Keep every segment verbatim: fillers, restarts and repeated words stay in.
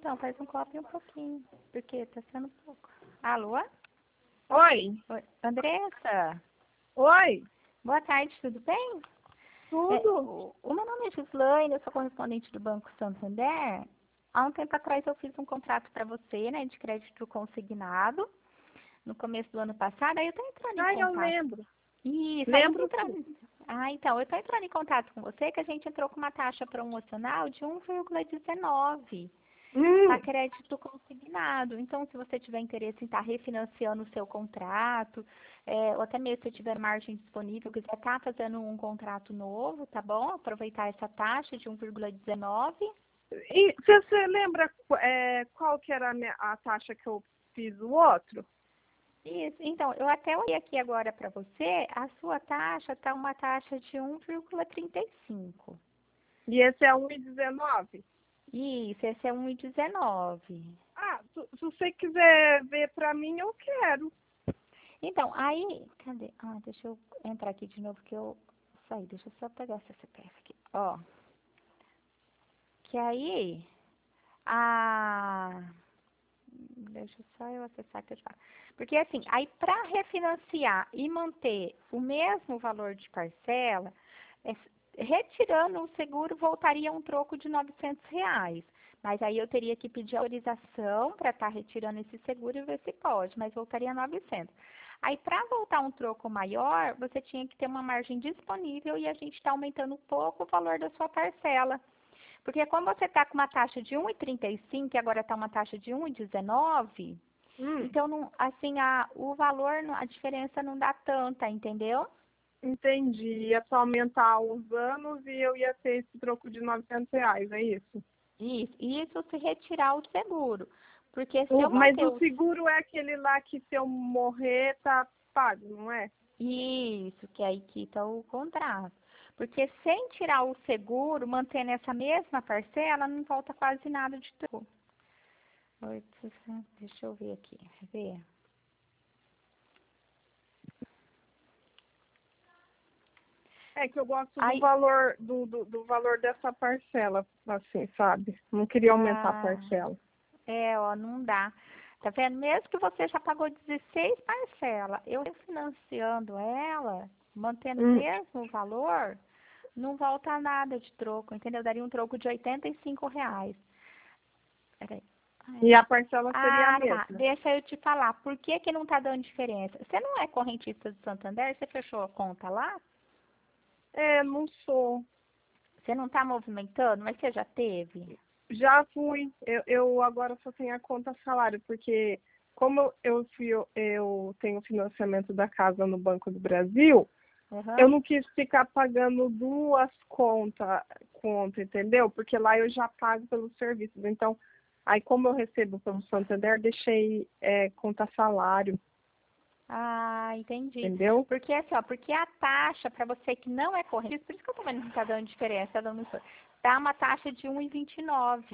então, faz um copo e um pouquinho, porque tá sendo pouco. Alô? Oi. Oi. Andressa? Oi. Boa tarde, tudo bem? Tudo. É, o, o meu nome é Gislaine, eu sou correspondente do Banco Santander. Há um tempo atrás eu fiz um contrato para você, né, de crédito consignado, no começo do ano passado. Aí eu tô entrando em Ah, eu contato. lembro. Isso, aí eu tô Lembro entrando... sim. Ah, então, eu tô entrando em contato com você, que a gente entrou com uma taxa promocional de um vírgula dezenove. Para Hum. crédito consignado. Então, se você tiver interesse em estar refinanciando o seu contrato, é, ou até mesmo se tiver margem disponível, quiser estar fazendo um contrato novo, tá bom? Aproveitar essa taxa de um vírgula dezenove. E você, você lembra é, qual que era a, minha, a taxa que eu fiz o outro? Isso. Então, eu até olhei aqui agora para você, a sua taxa está uma taxa de um vírgula trinta e cinco. E esse é um e dezenove? Isso, esse é um vírgula dezenove. Ah, se, se você quiser ver para mim, eu quero. Então, aí, cadê? Ah, deixa eu entrar aqui de novo que eu saí. Deixa eu só pegar essa C P F aqui. Ó, que aí, a... Deixa só eu acessar que eu te falo. Porque assim, aí para refinanciar e manter o mesmo valor de parcela, é, retirando o seguro, voltaria um troco de novecentos reais. Mas aí eu teria que pedir autorização para estar retirando esse seguro e ver se pode, mas voltaria novecentos. Aí, para voltar um troco maior, você tinha que ter uma margem disponível e a gente está aumentando um pouco o valor da sua parcela. Porque como você está com uma taxa de um vírgula trinta e cinco e agora está uma taxa de um vírgula dezenove, Hum. então, não, assim, a, o valor, a diferença não dá tanta, entendeu? Entendi. Ia só aumentar os anos e eu ia ter esse troco de novecentos reais, é isso? Isso, isso se retirar o seguro. Porque se O, eu mas manter o o... seguro é aquele lá que se eu morrer tá pago, não é? Isso, que aí quita o contrato. Porque sem tirar o seguro, mantendo essa mesma parcela, não volta quase nada de troco. oitocentos, deixa eu ver aqui, ver. É que eu gosto do Aí, valor do, do, do valor dessa parcela, assim, sabe? Não queria aumentar a ah, parcela. é, ó, não dá. Tá vendo? Mesmo que você já pagou dezesseis parcelas, eu refinanciando ela, mantendo o Hum. mesmo valor, não volta nada de troco, entendeu? Daria um troco de oitenta e cinco reais. Peraí. E a parcela seria a Ah, tá. mesma. Deixa eu te falar. Por que que não tá dando diferença? Você não é correntista do Santander? Você fechou a conta lá? É, não sou. Você não tá movimentando, mas você já teve? Já fui. Eu, eu agora só tenho a conta salário, porque como eu fui, eu tenho financiamento da casa no Banco do Brasil, eu Uhum. não quis ficar pagando duas contas, conta, entendeu? Porque lá eu já pago pelos serviços. Então, aí como eu recebo pelo Santander, deixei é, conta salário, Ah, entendi. entendeu? Porque assim, ó, porque a taxa para você que não é correntista, por isso que eu tô vendo que não tá dando diferença, tá dando tá uma taxa de um vírgula vinte e nove.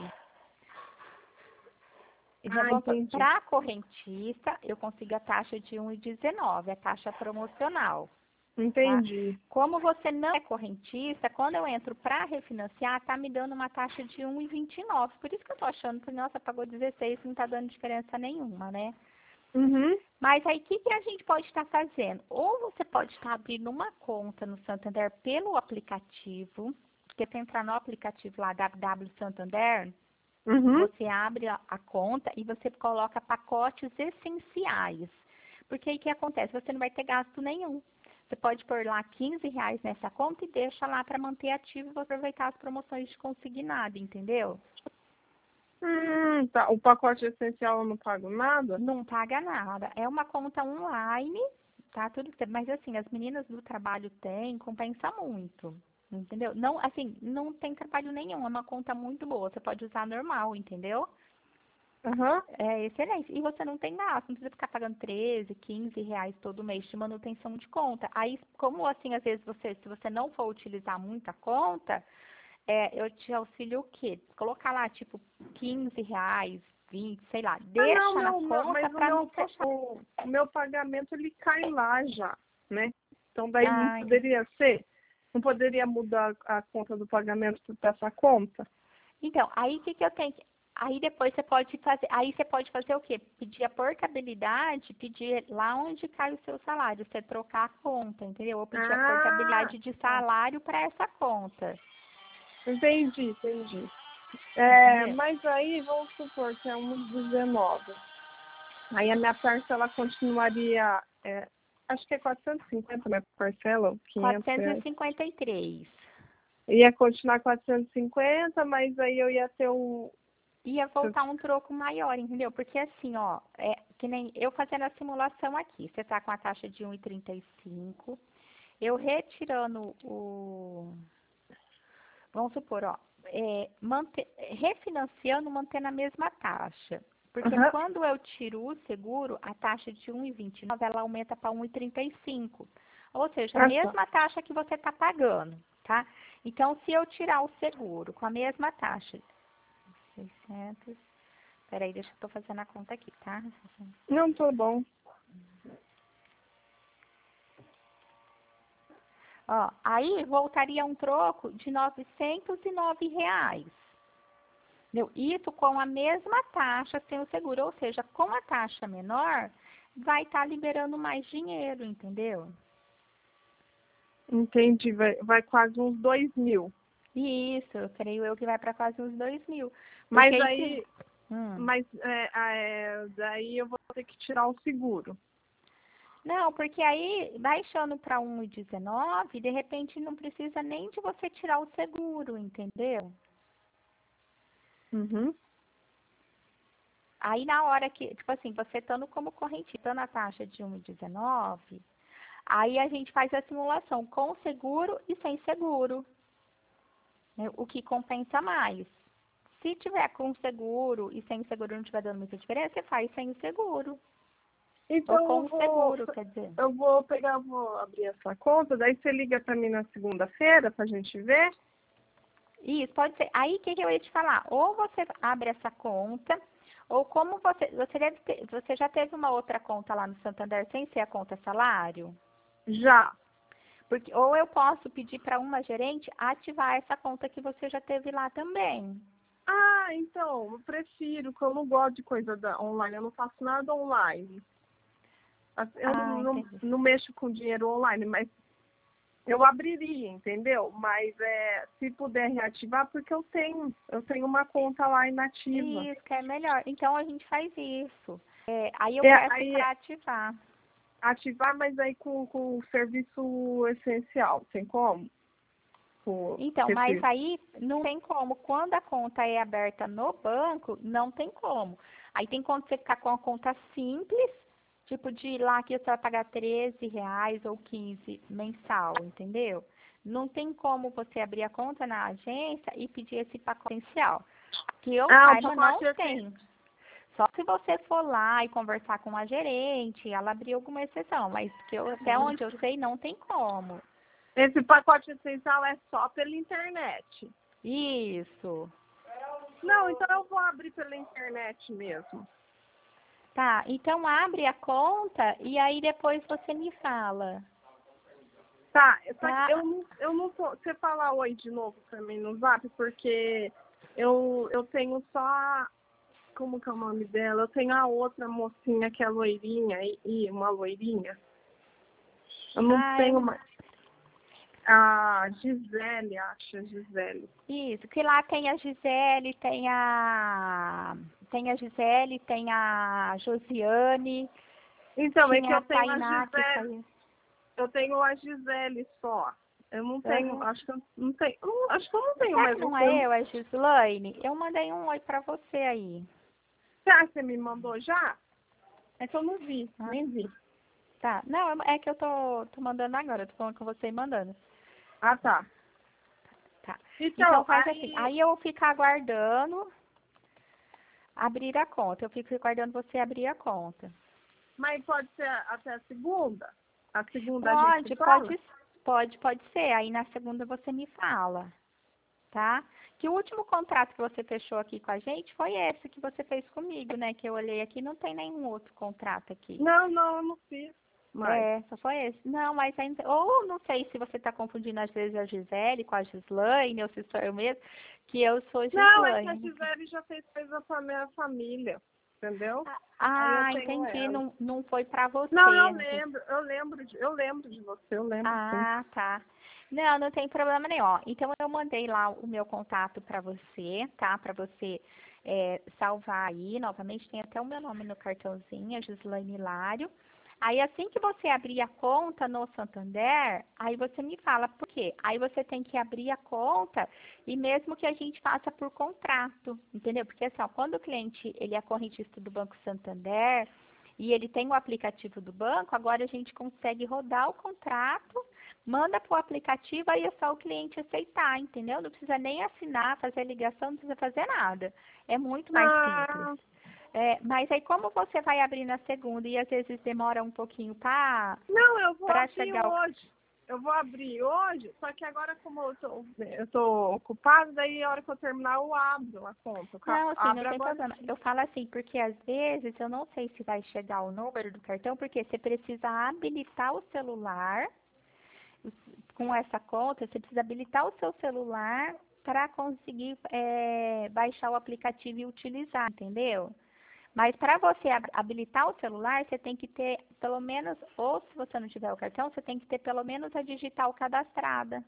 Ah, entendi. Para correntista, eu consigo a taxa de um vírgula dezenove, a taxa promocional, tá? Entendi. Como você não é correntista, quando eu entro para refinanciar, tá me dando uma taxa de um vírgula vinte e nove. Por isso que eu tô achando que, nossa, pagou dezesseis, não tá dando diferença nenhuma, né? Uhum. Mas aí, o que, que a gente pode estar fazendo? Ou você pode estar abrindo uma conta no Santander pelo aplicativo, porque tem entrar no aplicativo lá, W W Santander, Uhum. você abre a, a conta e você coloca pacotes essenciais. Porque aí o que acontece? Você não vai ter gasto nenhum. Você pode pôr lá quinze reais nessa conta e deixa lá para manter ativo e aproveitar as promoções de consignado, entendeu? Hum, tá. O pacote essencial eu não pago nada? Não paga nada. É uma conta online, tá? Tudo certo. Mas assim, as meninas do trabalho têm, compensa muito. Entendeu? Não, assim, não tem trabalho nenhum. É uma conta muito boa. Você pode usar normal, entendeu? Aham. É excelente. E você não tem gasto, não precisa ficar pagando treze, quinze reais todo mês de manutenção de conta. Aí, como assim, às vezes, você, se você não for utilizar muito a conta, é, eu te auxilio o quê? Colocar lá, tipo, quinze reais, vinte, sei lá. Ah, não, Deixa na meu, meu, conta mas o para não meu, pa- fechar. o, o meu pagamento ele cai lá já, né? Então daí não Ah, entendi. poderia ser? Não poderia mudar a conta do pagamento para essa conta? Então, aí o que, que eu tenho que... Aí depois você pode fazer, aí você pode fazer o quê? Pedir a portabilidade, pedir lá onde cai o seu salário, você trocar a conta, entendeu? Ou pedir a Ah, portabilidade de tá. salário para essa conta. Entendi, entendi. É, Entendeu? mas aí vamos supor que é um dezenove. Aí a minha parcela continuaria, é, acho que é quatrocentos e cinquenta minha parcela, ou quinhentos quatrocentos e reais. cinquenta e três. Ia continuar quatrocentos e cinquenta, mas aí eu ia ter um... Ia voltar um troco maior, entendeu? Porque assim, ó, é que nem eu fazendo a simulação aqui, você tá com a taxa de um e trinta e cinco, eu retirando o, vamos supor, ó, é, manter, refinanciando, mantendo a mesma taxa. Porque Aham. quando eu tiro o seguro, a taxa de um e vinte e nove, ela aumenta para um e trinta e cinco. Ou seja, a Ah, tá. mesma taxa que você está pagando, tá? Então, se eu tirar o seguro com a mesma taxa, seiscentos, peraí, deixa eu tô fazendo a conta aqui, tá? Não, tô bom. Ó, aí voltaria um troco de novecentos e nove reais. Entendeu? Isso com a mesma taxa sem o seguro, ou seja, com a taxa menor, vai estar liberando mais dinheiro, entendeu? Entendi, vai, vai quase uns dois mil. Isso, eu creio eu que vai para quase uns dois mil. Porque Mas aí se... aí, Hum. mas é, é, daí eu vou ter que tirar o seguro. Não, porque aí, baixando para um e dezenove, de repente não precisa nem de você tirar o seguro, entendeu? Uhum. Aí na hora que, tipo assim, você estando como correntista na taxa de um e dezenove, aí a gente faz a simulação com seguro e sem seguro, né? O que compensa mais. Se tiver com seguro e sem seguro não tiver dando muita diferença, você faz sem o seguro. Ou Então com eu o vou, seguro, quer dizer. eu vou pegar, vou abrir essa conta, daí você liga para mim na segunda-feira pra gente ver. Isso, pode ser. Aí, o que, que eu ia te falar? Ou você abre essa conta, ou como você, você deve ter, você já teve uma outra conta lá no Santander sem ser a conta salário? Já. Porque, ou eu posso pedir para uma gerente ativar essa conta que você já teve lá também. Ah, então, eu prefiro, que eu não gosto de coisa da, online, eu não faço nada online. Eu não, Ah, não, entendi. não mexo com dinheiro online, mas eu abriria, entendeu? Mas é, se puder reativar, porque eu tenho, eu tenho uma conta lá inativa. Isso, que é melhor. Então, a gente faz isso. É, aí eu É, peço aí para ativar. ativar, mas aí com, com o serviço essencial, tem como? Com Então, mas esse... aí não tem como. Quando a conta é aberta no banco, não tem como. Aí tem como você ficar com a conta simples, tipo de ir lá que você vai pagar treze reais ou quinze mensal, entendeu? Não tem como você abrir a conta na agência e pedir esse pacote essencial. Que eu Ah, o saiba, não pacote essencial. tem. Só se você for lá e conversar com a gerente, ela abrir alguma exceção. Mas que eu, até onde eu sei, não tem como. Esse pacote essencial é só pela internet. Isso. Não, então eu vou abrir pela internet mesmo. Tá, então abre a conta e aí depois você me fala, Tá, só que tá? eu não, eu não tô. Você fala oi de novo pra mim no zap, porque eu, eu tenho só. a- Como que é o nome dela? Eu tenho a outra mocinha que é loirinha e, e uma loirinha. Eu não Ah, eu tenho não... mais. A Gisele, acho, a Gisele. Isso, que lá tem a Gisele, tem a... Tem a Gisele, tem a Josiane, Então, é que tinha eu a tenho a Tainá que Gisele. saiu. Eu tenho a Gisele só. Eu não tenho, Aham. acho que eu não tenho, eu não- acho que eu não tenho Será mais que um não é termo. eu, é Gislaine? Eu mandei um oi pra você aí. Será que você me mandou já? É que eu não vi, Ah, nem vi. tá. Não, é que eu tô, tô mandando agora, eu tô falando com você e mandando. Ah, tá. Tá. Então Então, faz assim, aí, aí eu vou ficar aguardando abrir a conta. Eu fico aguardando você abrir a conta. mas pode ser até a segunda? A segunda a gente se Pode, fala? pode, pode, pode ser. Aí na segunda você me fala, tá? Que o último contrato que você fechou aqui com a gente foi esse que você fez comigo, né? Que eu olhei aqui, não tem nenhum outro contrato aqui. Não, não, eu não fiz. mais. É, só foi esse. Não, mas ainda. Ou não sei se você está confundindo às vezes a Gisele com a Gislaine, ou se sou eu mesmo, que eu sou Não, é que a Gislaine. Gisele já fez coisa pra minha família, entendeu? Aí eu Ah, tenho entendi. ela. Não, não foi para você. Não, eu Não tem- lembro, eu lembro, de, eu lembro de você, eu lembro sim. Ah, tá. Não, não tem problema nenhum. Ó, então eu mandei lá o meu contato para você, tá? Para você é, salvar aí. Novamente tem até o meu nome no cartãozinho, a Gislaine Hilário. Aí assim que você abrir a conta no Santander, aí você me fala por quê. Aí você tem que abrir a conta e mesmo que a gente faça por contrato, entendeu? Porque assim, ó, quando o cliente ele é correntista do Banco Santander e ele tem o aplicativo do banco, agora a gente consegue rodar o contrato, manda para o aplicativo, aí é só o cliente aceitar, entendeu? Não precisa nem assinar, fazer ligação, não precisa fazer nada. É muito mais simples. Ah, É, mas aí como você vai abrir na segunda e às vezes demora um pouquinho para não, eu vou para abrir chegar o... hoje. Eu vou abrir hoje, só que agora como eu tô, eu tô ocupada, daí a hora que eu terminar eu abro a conta. Eu ca- Não, assim, não abro tem agora problema. sim. Eu falo assim, porque às vezes eu não sei se vai chegar o número do cartão, porque você precisa habilitar o celular com essa conta, você precisa habilitar o seu celular para conseguir é, baixar o aplicativo e utilizar, entendeu? Mas para você hab- habilitar o celular, você tem que ter pelo menos, ou se você não tiver o cartão, você tem que ter pelo menos a digital cadastrada.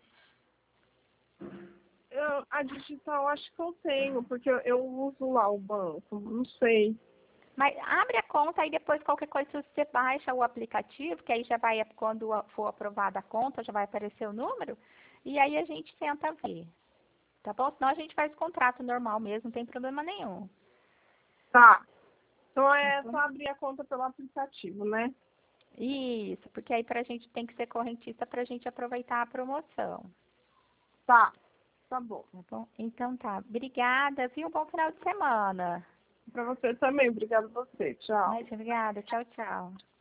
Eu, a digital acho que eu tenho, porque eu, eu uso lá o banco, não sei. Mas abre a conta e depois qualquer coisa você baixa o aplicativo, que aí já vai, quando for aprovada a conta, já vai aparecer o número, e aí a gente tenta ver, tá bom? Senão a gente faz o contrato normal mesmo, não tem problema nenhum. Tá. Então Tá é bom? só abrir a conta pelo aplicativo, né? Isso, porque aí pra gente tem que ser correntista pra gente aproveitar a promoção, Tá, tá bom. tá bom? Então tá, obrigada, viu? Bom final de semana. Pra você também, obrigada a você. Tchau. Mas obrigada, tchau, tchau.